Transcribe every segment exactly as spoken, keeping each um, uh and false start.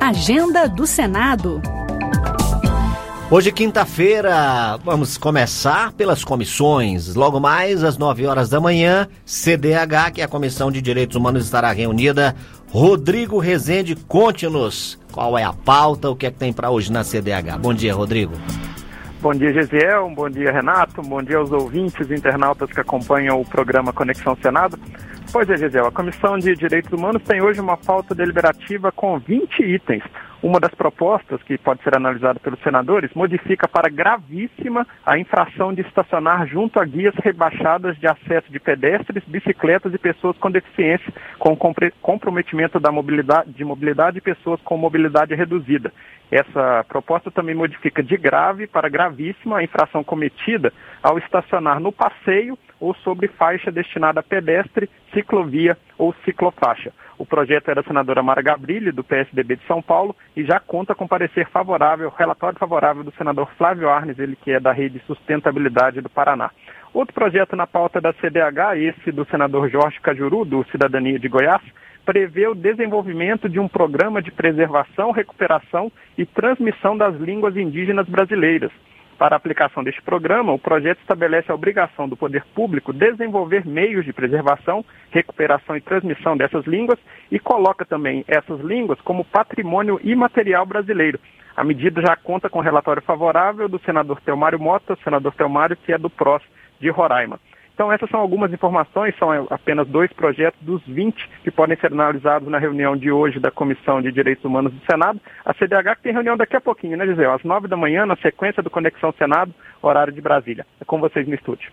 Agenda do Senado. Hoje, quinta-feira, vamos começar pelas comissões. Logo mais, às nove horas da manhã, C D H, que é a Comissão de Direitos Humanos, estará reunida. Rodrigo Rezende, conte-nos qual é a pauta, o que é que tem para hoje na C D H. Bom dia, Rodrigo. Bom dia, Gesiel. Bom dia, Renato. Bom dia aos ouvintes e internautas que acompanham o programa Conexão Senado. Pois é, Gesiel, a Comissão de Direitos Humanos tem hoje uma pauta deliberativa com vinte itens. Uma das propostas, que pode ser analisada pelos senadores, modifica para gravíssima a infração de estacionar junto a guias rebaixadas de acesso de pedestres, bicicletas e pessoas com deficiência, com comprometimento da mobilidade, de mobilidade e pessoas com mobilidade reduzida. Essa proposta também modifica de grave para gravíssima a infração cometida ao estacionar no passeio ou sobre faixa destinada a pedestre, ciclovia ou ciclofaixa. O projeto é da senadora Mara Gabrilli, do P S D B de São Paulo, e já conta com parecer favorável, relatório favorável do senador Flávio Arnes, ele que é da Rede Sustentabilidade do Paraná. Outro projeto na pauta da C D H, esse do senador Jorge Cajuru, do Cidadania de Goiás, prevê o desenvolvimento de um programa de preservação, recuperação e transmissão das línguas indígenas brasileiras. Para a aplicação deste programa, o projeto estabelece a obrigação do poder público desenvolver meios de preservação, recuperação e transmissão dessas línguas e coloca também essas línguas como patrimônio imaterial brasileiro. A medida já conta com relatório favorável do senador Telmário Mota, senador Telmário, que é do P R O S de Roraima. Então, essas são algumas informações, são apenas dois projetos dos vinte que podem ser analisados na reunião de hoje da Comissão de Direitos Humanos do Senado. A C D H que tem reunião daqui a pouquinho, né, Gisele? Às nove da manhã, na sequência do Conexão Senado, horário de Brasília. É com vocês no estúdio.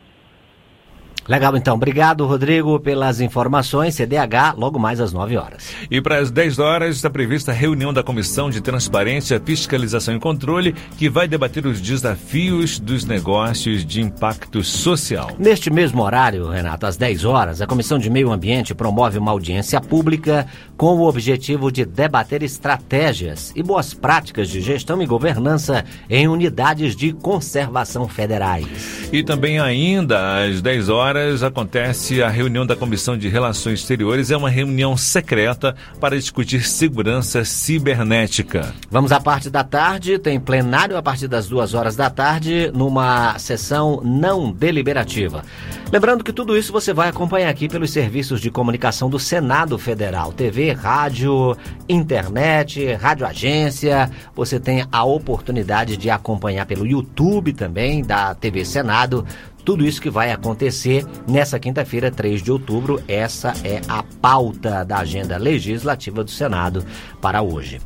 Legal, então. Obrigado, Rodrigo, pelas informações. C D H, logo mais às nove horas. E para as dez horas está prevista a reunião da Comissão de Transparência, Fiscalização e Controle, que vai debater os desafios dos negócios de impacto social. Neste mesmo horário, Renato, às dez horas, a Comissão de Meio Ambiente promove uma audiência pública com o objetivo de debater estratégias e boas práticas de gestão e governança em unidades de conservação federais. E também ainda às dez horas acontece a reunião da Comissão de Relações Exteriores, é uma reunião secreta para discutir segurança cibernética. Vamos à parte da tarde, tem plenário a partir das duas horas da tarde, numa sessão não deliberativa. Lembrando que tudo isso você vai acompanhar aqui pelos serviços de comunicação do Senado Federal, T V, rádio, internet, rádio agência. Você tem a oportunidade de acompanhar pelo YouTube também, da T V Senado. Tudo isso que vai acontecer nessa quinta-feira, três de outubro. Essa é a pauta da agenda legislativa do Senado para hoje.